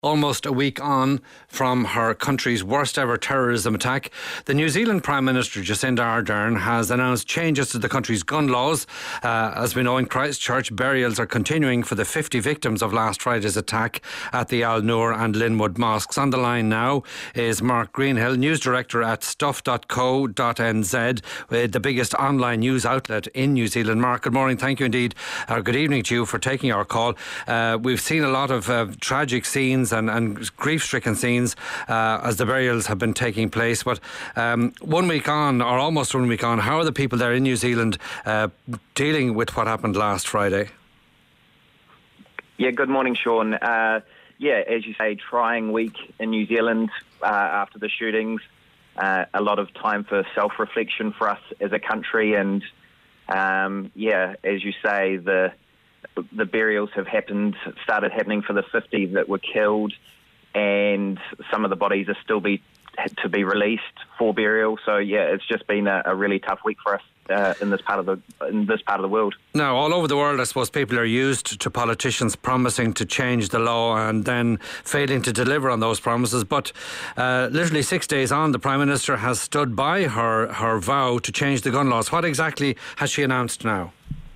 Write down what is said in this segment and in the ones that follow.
Almost a week on from her country's worst ever terrorism attack, the New Zealand Prime Minister Jacinda Ardern has announced changes to the country's gun laws. As we know, in Christchurch, burials are continuing for the 50 victims of last Friday's attack at the Al Noor and Linwood mosques. On the line now is Mark Greenhill, News Director at stuff.co.nz, the biggest online news outlet in New Zealand. Mark, good morning. Thank you indeed, or good evening to you for taking our call. We've seen a lot of tragic scenes and grief-stricken scenes as the burials have been taking place. But 1 week on, or almost 1 week on, how are the people there in New Zealand dealing with what happened last Friday? Yeah, good morning, Sean. As you say, trying week in New Zealand after the shootings. A lot of time for self-reflection for us as a country. And, as you say, the burials have started happening for the 50 that were killed, and some of the bodies are still to be released for burial. So it's just been a really tough week for us in this part of the world. Now, all over the world, I suppose people are used to politicians promising to change the law and then failing to deliver on those promises. But literally 6 days on, the Prime Minister has stood by her vow to change the gun laws. What exactly has she announced now?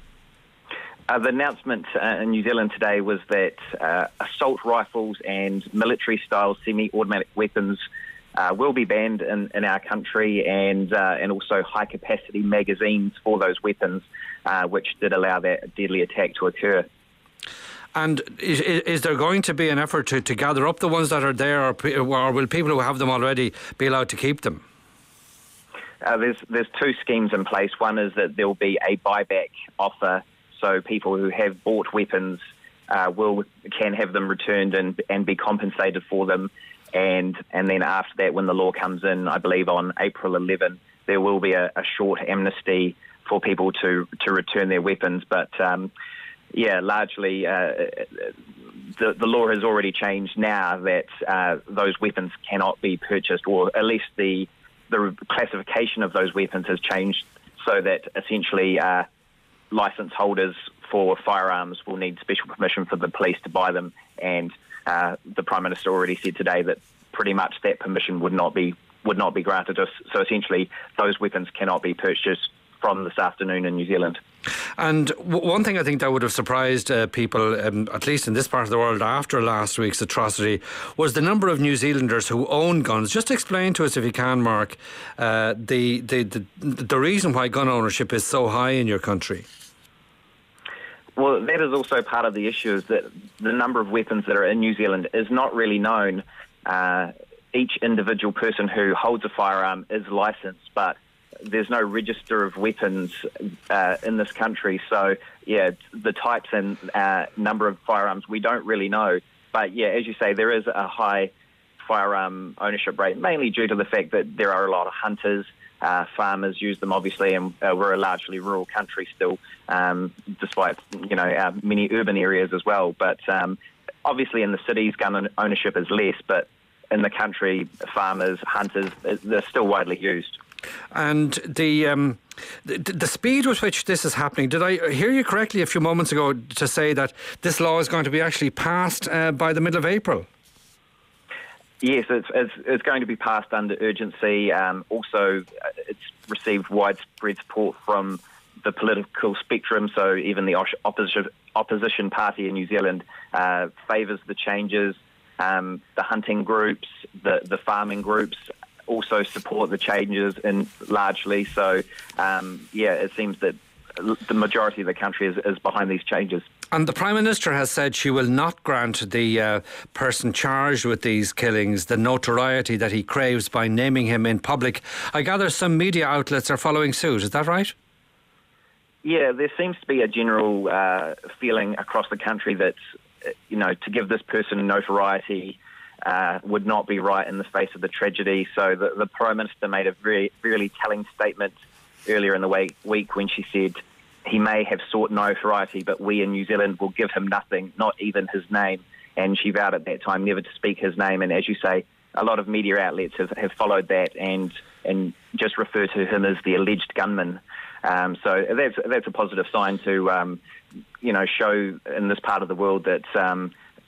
The announcement in New Zealand today was that assault rifles and military-style semi-automatic weapons will be banned in our country, and also high-capacity magazines for those weapons, which did allow that deadly attack to occur. And is there going to be an effort to gather up the ones that are there, or will people who have them already be allowed to keep them? There's two schemes in place. One is that there will be a buyback offer. So people who have bought weapons can have them returned and be compensated for them. And then after that, when the law comes in, I believe on April 11, there will be a short amnesty for people to return their weapons. But largely the law has already changed now that those weapons cannot be purchased, or at least the classification of those weapons has changed so that essentially licence holders for firearms will need special permission for the police to buy them, and the Prime Minister already said today that pretty much that permission would not be granted us. So essentially, those weapons cannot be purchased from this afternoon in New Zealand. And one thing I think that would have surprised people, at least in this part of the world after last week's atrocity, was the number of New Zealanders who own guns. Just explain to us, if you can, Mark, the reason why gun ownership is so high in your country. Well, that is also part of the issue, is that the number of weapons that are in New Zealand is not really known. Each individual person who holds a firearm is licensed, but there's no register of weapons in this country. So, the types and number of firearms we don't really know. But, as you say, there is a high firearm ownership rate, mainly due to the fact that there are a lot of hunters. Farmers use them, obviously, and we're a largely rural country still, despite our many urban areas as well. But obviously in the cities, gun ownership is less, but in the country, farmers, hunters, they're still widely used. And the speed with which this is happening, did I hear you correctly a few moments ago to say that this law is going to be actually passed by the middle of April? Yes, it's going to be passed under urgency. Also, it's received widespread support from the political spectrum, so even the opposition party in New Zealand favours the changes. The hunting groups, the farming groups also support the changes largely. So, it seems that the majority of the country is behind these changes. And the Prime Minister has said she will not grant the person charged with these killings the notoriety that he craves by naming him in public. I gather some media outlets are following suit. Is that right? Yeah, there seems to be a general feeling across the country that, to give this person notoriety would not be right in the face of the tragedy. So the Prime Minister made a really telling statement earlier in the week when she said, "He may have sought notoriety, but we in New Zealand will give him nothing, not even his name." And she vowed at that time never to speak his name. And as you say, a lot of media outlets have followed that and just refer to him as the alleged gunman. So that's a positive sign to, show in this part of the world that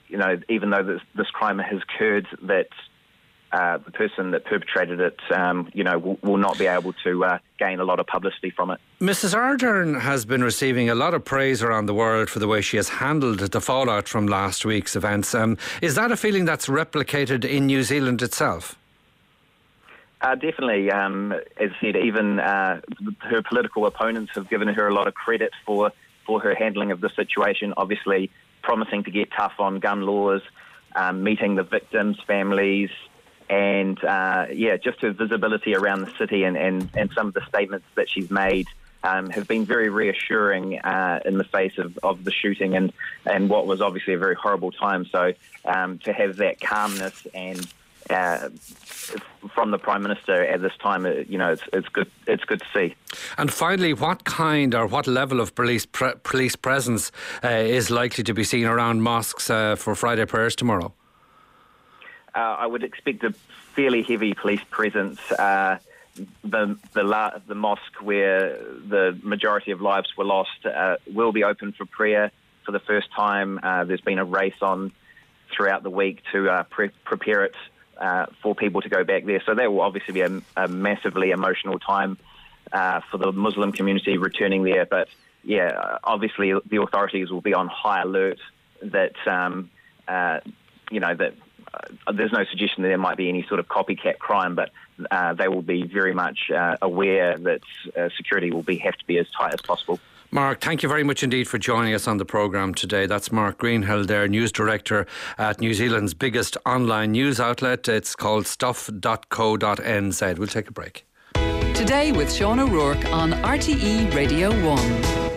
even though this crime has occurred, that the person that perpetrated it, will not be able to gain a lot of publicity from it. Mrs. Ardern has been receiving a lot of praise around the world for the way she has handled the fallout from last week's events. Is that a feeling that's replicated in New Zealand itself? Definitely. As I said, even her political opponents have given her a lot of credit for her handling of the situation, obviously promising to get tough on gun laws, meeting the victims' families, and just her visibility around the city and some of the statements that she's made have been very reassuring in the face of the shooting and what was obviously a very horrible time. So to have that calmness and from the Prime Minister at this time, it's good. It's good to see. And finally, what kind or what level of police presence is likely to be seen around mosques for Friday prayers tomorrow? I would expect a fairly heavy police presence. The mosque where the majority of lives were lost will be open for prayer for the first time. There's been a race on throughout the week to prepare it for people to go back there. So that will obviously be a massively emotional time for the Muslim community returning there. But obviously the authorities will be on high alert that that there's no suggestion that there might be any sort of copycat crime, but they will be very much aware that security will have to be as tight as possible. Mark, thank you very much indeed for joining us on the programme today. That's Mark Greenhill there, News Director at New Zealand's biggest online news outlet. It's called stuff.co.nz. We'll take a break. Today with Sean O'Rourke on RTE Radio 1.